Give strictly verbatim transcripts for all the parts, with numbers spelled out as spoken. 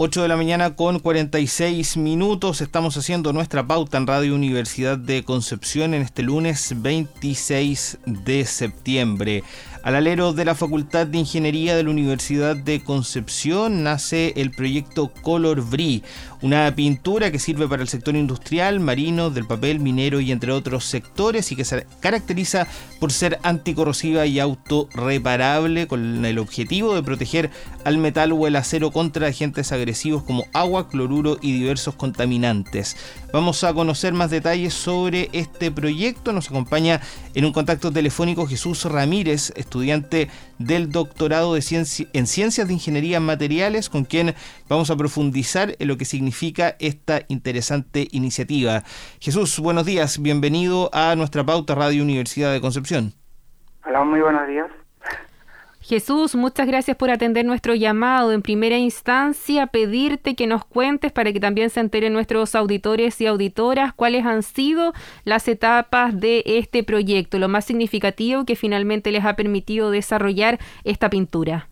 ocho de la mañana con cuarenta y seis minutos. Estamos haciendo nuestra pauta en Radio Universidad de Concepción en este lunes veintiséis de septiembre. Al alero de la Facultad de Ingeniería de la Universidad de Concepción nace el proyecto Colorbrí, una pintura que sirve para el sector industrial, marino, del papel, minero y entre otros sectores, y que se caracteriza por ser anticorrosiva y autorreparable, con el objetivo de proteger al metal o el acero contra agentes agresivos como agua, cloruro y diversos contaminantes. Vamos a conocer más detalles sobre este proyecto. Nos acompaña en un contacto telefónico Jesús Ramírez, estudiante del doctorado de cienci- en Ciencias de Ingeniería en Materiales, con quien vamos a profundizar en lo que significa esta interesante iniciativa. Jesús, buenos días. Bienvenido a nuestra pauta Radio Universidad de Concepción. Hola, muy buenos días. Jesús, muchas gracias por atender nuestro llamado. En primera instancia, pedirte que nos cuentes, para que también se enteren nuestros auditores y auditoras, cuáles han sido las etapas de este proyecto, lo más significativo que finalmente les ha permitido desarrollar esta pintura.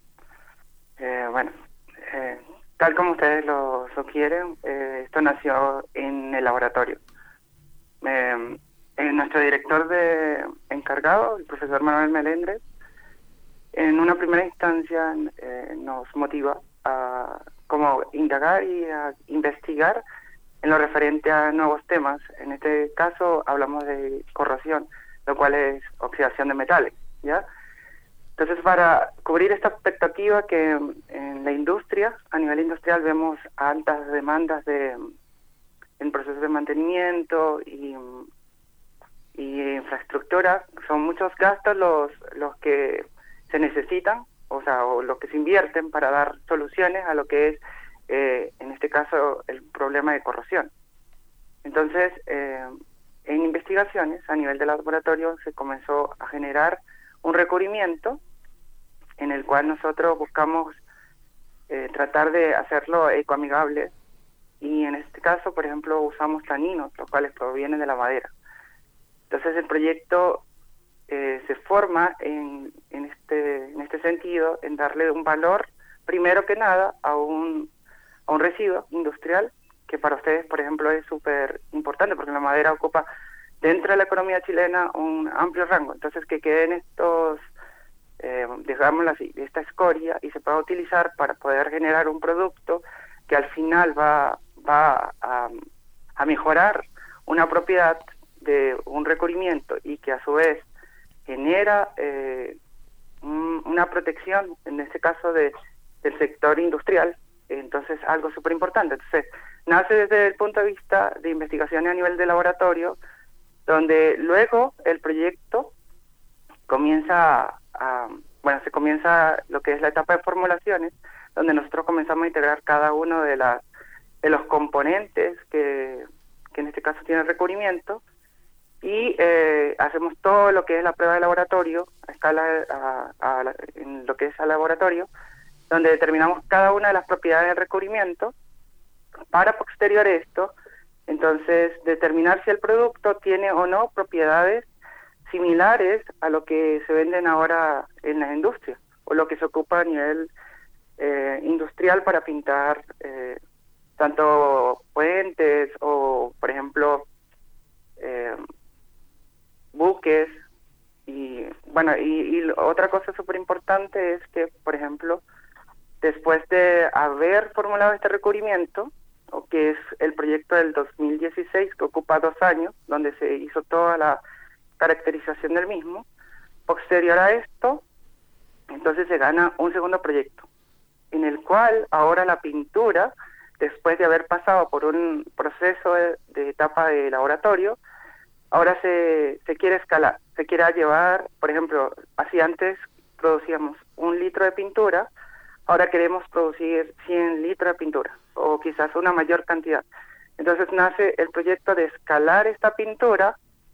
Eh, bueno, eh, tal como ustedes lo sugieren, eh, esto nació en el laboratorio. Eh, eh, nuestro director de encargado, el profesor Manuel Melendres, en una primera instancia eh, nos motiva a como indagar y a investigar en lo referente a nuevos temas. En este caso hablamos de corrosión, lo cual es oxidación de metales, ¿ya? Entonces, para cubrir esta expectativa que en la industria, a nivel industrial, vemos altas demandas de en procesos de mantenimiento y, y infraestructura, son muchos gastos los los que se necesitan, o sea, o lo que se invierten para dar soluciones a lo que es, eh, en este caso, el problema de corrosión. Entonces, eh, en investigaciones a nivel de laboratorio se comenzó a generar un recubrimiento en el cual nosotros buscamos eh, tratar de hacerlo ecoamigable, y en este caso, por ejemplo, usamos taninos, los cuales provienen de la madera. Entonces, el proyecto Eh, se forma en, en este en este sentido, en darle un valor, primero que nada, a un, a un residuo industrial, que para ustedes, por ejemplo, es súper importante, porque la madera ocupa dentro de la economía chilena un amplio rango. Entonces, que queden estos, eh, digámoslo así, esta escoria, y se pueda utilizar para poder generar un producto que al final va, va a, a mejorar una propiedad de un recubrimiento, y que a su vez genera eh, un, una protección, en este caso de, del sector industrial. Entonces, algo súper importante. Entonces, nace desde el punto de vista de investigación a nivel de laboratorio, donde luego el proyecto comienza a, a, bueno, se comienza lo que es la etapa de formulaciones, donde nosotros comenzamos a integrar cada uno de, las, de los componentes que, que en este caso tiene recubrimiento, y eh, hacemos todo lo que es la prueba de laboratorio, a escala a, a, a, en lo que es al laboratorio, donde determinamos cada una de las propiedades del recubrimiento, para posterior a esto, entonces, determinar si el producto tiene o no propiedades similares a lo que se venden ahora en la industria, o lo que se ocupa a nivel eh, industrial para pintar eh, tanto puentes o, por ejemplo, eh, buques. Y bueno, y, y otra cosa súper importante es que, por ejemplo, después de haber formulado este recubrimiento, o que es el proyecto del dos mil dieciséis, que ocupa dos años, donde se hizo toda la caracterización del mismo, posterior a esto, entonces se gana un segundo proyecto, en el cual ahora la pintura, después de haber pasado por un proceso de, de etapa de laboratorio, ahora se, se quiere escalar, se quiere llevar, por ejemplo, así antes producíamos un litro de pintura, ahora queremos producir cien litros de pintura, o quizás una mayor cantidad. Entonces nace el proyecto de escalar esta pintura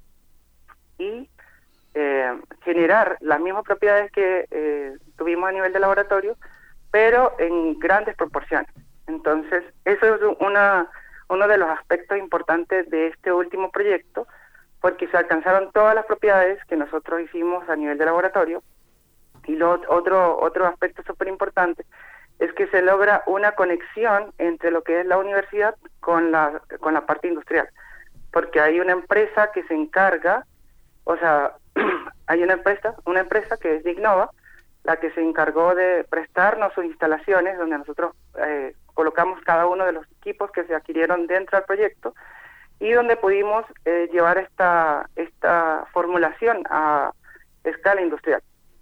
y eh, generar las mismas propiedades que eh, tuvimos a nivel de laboratorio, pero en grandes proporciones. Entonces, eso es una, uno de los aspectos importantes de este último proyecto, porque se alcanzaron todas las propiedades que nosotros hicimos a nivel de laboratorio. Y lo otro otro aspecto súper importante es que se logra una conexión entre lo que es la universidad con la, con la parte industrial, porque hay una empresa que se encarga, o sea, hay una empresa, una empresa que es Dignova, la que se encargó de prestarnos sus instalaciones, donde nosotros eh, colocamos cada uno de los equipos que se adquirieron dentro del proyecto, y donde pudimos eh, llevar esta, esta formulación a escala industrial.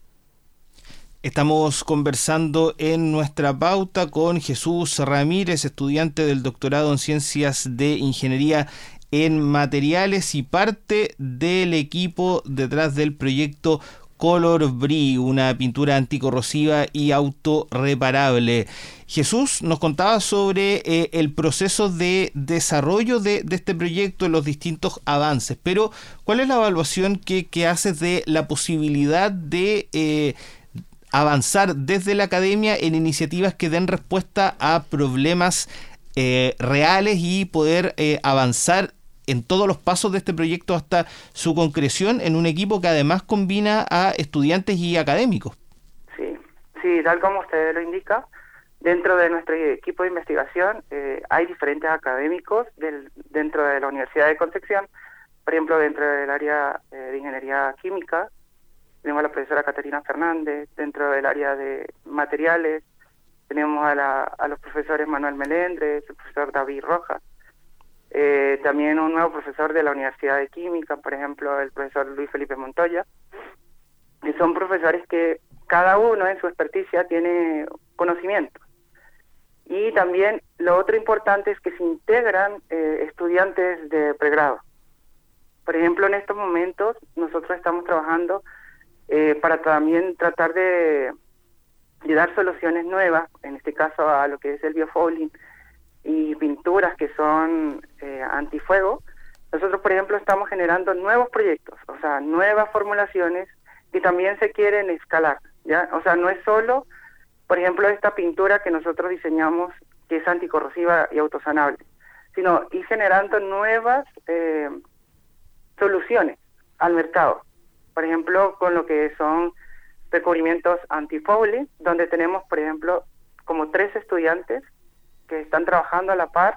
Estamos conversando en nuestra pauta con Jesús Ramírez, estudiante del doctorado en Ciencias de Ingeniería en Materiales y parte del equipo detrás del proyecto ColorBri, una pintura anticorrosiva y autorreparable. Jesús nos contaba sobre eh, el proceso de desarrollo de, de este proyecto, los distintos avances, pero ¿cuál es la evaluación que, que haces de la posibilidad de eh, avanzar desde la academia en iniciativas que den respuesta a problemas eh, reales y poder eh, avanzar en todos los pasos de este proyecto hasta su concreción en un equipo que además combina a estudiantes y académicos? Sí, sí, tal como usted lo indica, dentro de nuestro equipo de investigación eh, hay diferentes académicos del, dentro de la Universidad de Concepción. Por ejemplo, dentro del área eh, de Ingeniería Química tenemos a la profesora Caterina Fernández, dentro del área de Materiales tenemos a, la, a los profesores Manuel Melendres, el profesor David Rojas. Eh, también un nuevo profesor de la Universidad de Química, por ejemplo, el profesor Luis Felipe Montoya. Y son profesores que cada uno en su experticia tiene conocimiento. Y también lo otro importante es que se integran eh, estudiantes de pregrado. Por ejemplo, en estos momentos nosotros estamos trabajando eh, para también tratar de, de dar soluciones nuevas, en este caso a lo que es el biofouling, y pinturas que son eh, antifuego. Nosotros, por ejemplo, estamos generando nuevos proyectos, o sea, nuevas formulaciones que también se quieren escalar, ¿ya? O sea, no es solo, por ejemplo, esta pintura que nosotros diseñamos, que es anticorrosiva y autosanable, sino ir generando nuevas eh, soluciones al mercado. Por ejemplo, con lo que son recubrimientos antifouling, donde tenemos, por ejemplo, como tres estudiantes que están trabajando a la par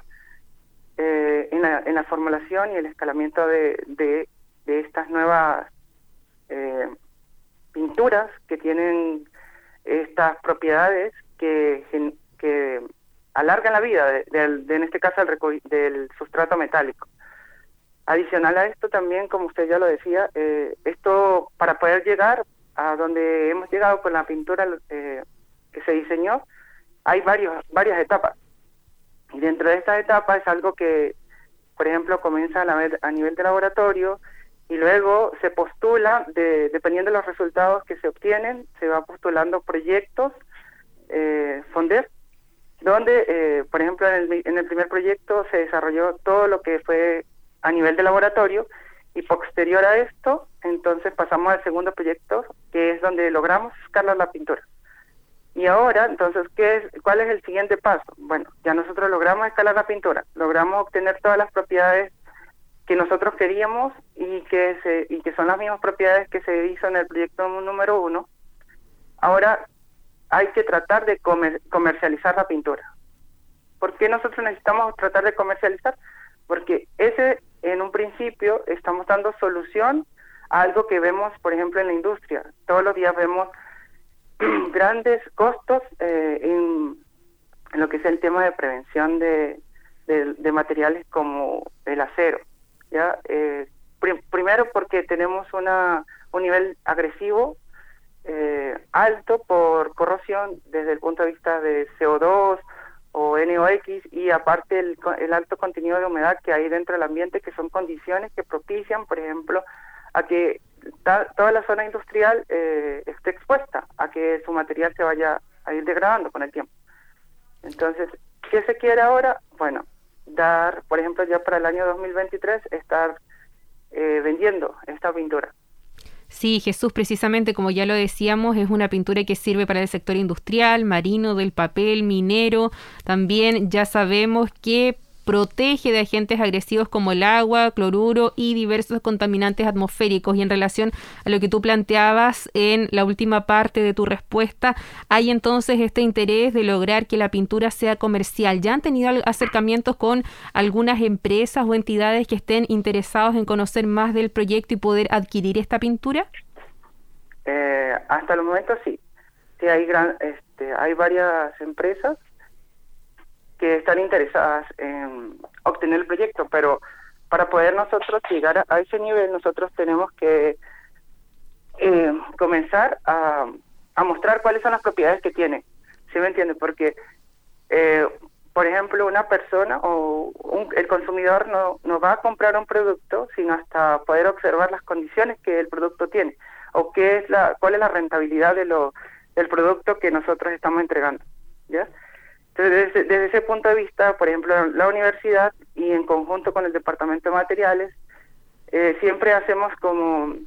eh, en, la, en la formulación y el escalamiento de, de, de estas nuevas eh, pinturas que tienen estas propiedades que, que alargan la vida, de, de, de, en este caso, el, del sustrato metálico. Adicional a esto también, como usted ya lo decía, eh, esto para poder llegar a donde hemos llegado con la pintura eh, que se diseñó, hay varios, varias etapas. Y dentro de estas etapas es algo que, por ejemplo, comienza a, la, a nivel de laboratorio y luego se postula, de, dependiendo de los resultados que se obtienen, se va postulando proyectos, eh, Fonder, donde, eh, por ejemplo, en el, en el primer proyecto se desarrolló todo lo que fue a nivel de laboratorio y posterior a esto, entonces pasamos al segundo proyecto, que es donde logramos escalar la pintura. Y ahora, entonces, ¿qué es, ¿cuál es el siguiente paso? Bueno, ya nosotros logramos escalar la pintura, logramos obtener todas las propiedades que nosotros queríamos y que se, y que son las mismas propiedades que se hizo en el proyecto número uno. Ahora hay que tratar de comer, comercializar la pintura. ¿Por qué nosotros necesitamos tratar de comercializar? Porque ese, en un principio, estamos dando solución a algo que vemos, por ejemplo, en la industria. Todos los días vemos grandes costos eh, en, en lo que es el tema de prevención de, de, de materiales como el acero, ¿ya? Eh, pr primero porque tenemos una un nivel agresivo eh, alto por corrosión desde el punto de vista de C O dos o N O X y aparte el, el alto contenido de humedad que hay dentro del ambiente, que son condiciones que propician, por ejemplo, a que ta, toda la zona industrial eh, esté expuesta a que su material se vaya a ir degradando con el tiempo. Entonces, ¿qué se quiere ahora? Bueno, dar, por ejemplo, ya para el año dos mil veintitrés, estar eh, vendiendo esta pintura. Sí, Jesús, precisamente como ya lo decíamos, es una pintura que sirve para el sector industrial, marino, del papel, minero. También ya sabemos que protege de agentes agresivos como el agua, cloruro y diversos contaminantes atmosféricos. Y en relación a lo que tú planteabas en la última parte de tu respuesta, hay entonces este interés de lograr que la pintura sea comercial. ¿Ya han tenido acercamientos con algunas empresas o entidades que estén interesados en conocer más del proyecto y poder adquirir esta pintura? Eh, hasta el momento sí. Sí, hay, gran, este, hay varias empresas que están interesadas en obtener el proyecto, pero para poder nosotros llegar a, a ese nivel, nosotros tenemos que eh, comenzar a, a mostrar cuáles son las propiedades que tiene. ¿Sí me entiende? Porque, eh, por ejemplo, una persona o un, el consumidor no, no va a comprar un producto sino hasta poder observar las condiciones que el producto tiene, o qué es la, cuál es la rentabilidad de lo, del producto que nosotros estamos entregando, ¿ya? Entonces, desde, desde ese punto de vista, por ejemplo, la universidad y en conjunto con el Departamento de Materiales, eh, siempre hacemos como,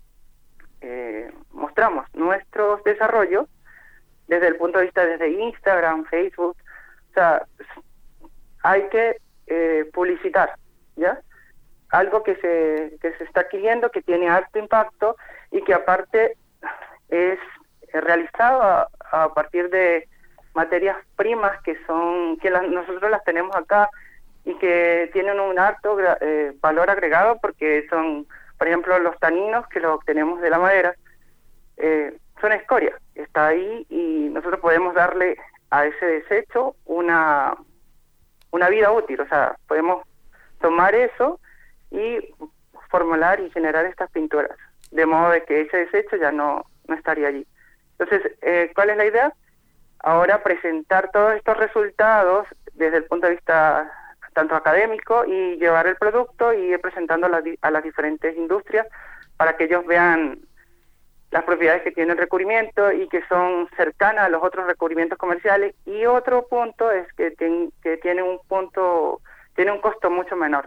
eh, mostramos nuestros desarrollos desde el punto de vista desde Instagram, Facebook, o sea, hay que eh, publicitar, ¿ya? Algo que se, que se está adquiriendo, que tiene alto impacto y que aparte es realizado a, a partir de materias primas que son que las, nosotros las tenemos acá y que tienen un alto eh, valor agregado, porque son, por ejemplo, los taninos que los obtenemos de la madera, eh, son escoria, está ahí y nosotros podemos darle a ese desecho una, una vida útil, o sea, podemos tomar eso y formular y generar estas pinturas, de modo de que ese desecho ya no, no estaría allí. Entonces, eh, ¿cuál es la idea? Ahora presentar todos estos resultados desde el punto de vista tanto académico y llevar el producto y ir presentando a las, a las diferentes industrias para que ellos vean las propiedades que tiene el recubrimiento y que son cercanas a los otros recubrimientos comerciales. Y otro punto es que, ten, que tiene un punto, tiene un costo mucho menor.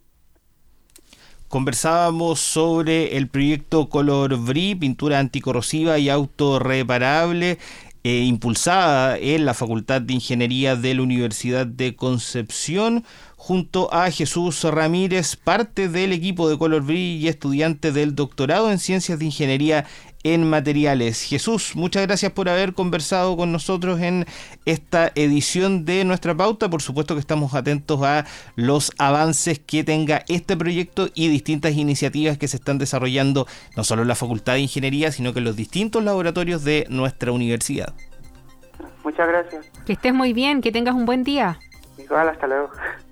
Conversábamos sobre el proyecto Color Bri, pintura anticorrosiva y autorreparable, eh, impulsada en la Facultad de Ingeniería de la Universidad de Concepción, junto a Jesús Ramírez, parte del equipo de Color Bri y estudiante del doctorado en Ciencias de Ingeniería en Materiales. Jesús, muchas gracias por haber conversado con nosotros en esta edición de Nuestra Pauta. Por supuesto que estamos atentos a los avances que tenga este proyecto y distintas iniciativas que se están desarrollando no solo en la Facultad de Ingeniería, sino que en los distintos laboratorios de nuestra universidad. Muchas gracias. Que estés muy bien, que tengas un buen día. Igual, hasta luego.